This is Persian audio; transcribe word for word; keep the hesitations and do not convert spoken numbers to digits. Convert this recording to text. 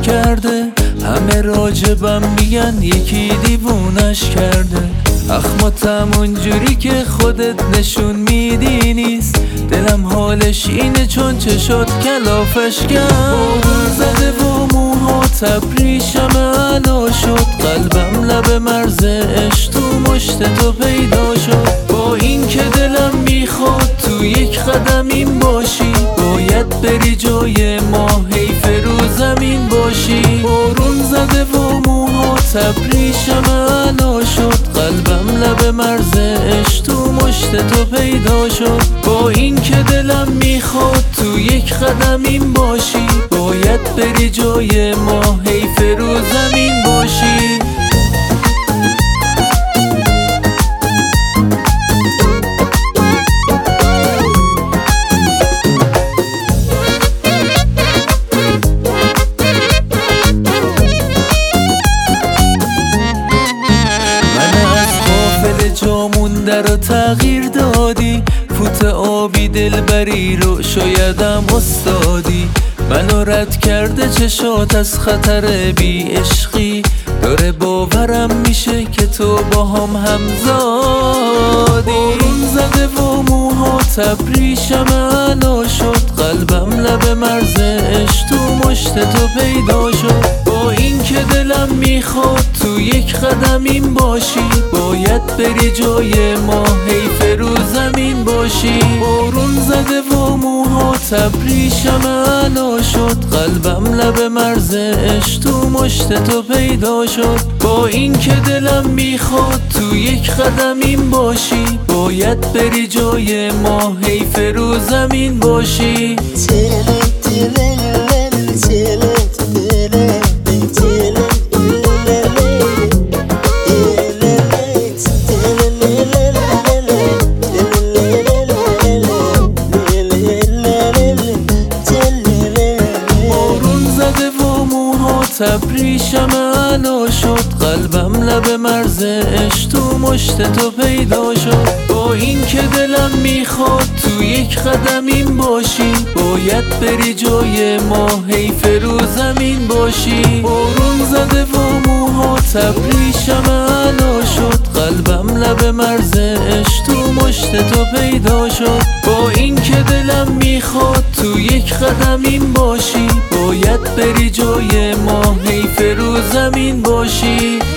کرده، همه راجبم میگن یکی دیوونش کرده. اخماتم اونجوری که خودت نشون میدی نیست، دلم حالش اینه چون چه شد کلافش کرد. بارون زده و موهات ابریشم علا شد، قلبم لب مرز عشق تو مشت تو پیدا شد. با این که دلم میخواد تو یک قدم این باشی، باید بری جای ما حیف رو زمین باشی. بارون زده و موهات ابریشم علا شد، قلبم لب مرز عشق تو مشت تو پیدا شد. با این که دلم میخواد تو یک قدم این باشی، باید بری جای ما حیف رو زمین باشی. جامونده رو تغییر دادی، فوت آبی دلبری رو شایدم استادی. منو رد کرده چشات از خطر بی عشقی، داره باورم میشه که تو با هم همزادی. بارون زده و موهات ابریشم علا شد، قلبم لب مرز عشق تو مشت تو پیدا شد. با این که دلم میخواد تو یک قدم این باشی، باید بری جای ما حیف رو زمین باشی. بارون زده و موهات ابریشم علا شد، قلبم لب مرز عشق تو مشت تو پیدا شد. با این که دلم میخواد تو یک قدم این باشی، باید بری جای ما حیف رو زمین باشی. ابریشم علا شد، قلبم لب مرز عشق تو مشت تو پیدا شد. با این که دلم میخواد تو یک قدم این باشی، باید بری جای ما حیف رو زمین باشی. بارون زده و موهات ابریشم علا شد، قلبم لب مرز عشق تو مشت تو پیدا شد. با این که دلم میخواد تو یک قدم این باشی، باید بری جای ما حیف رو زمین باشی.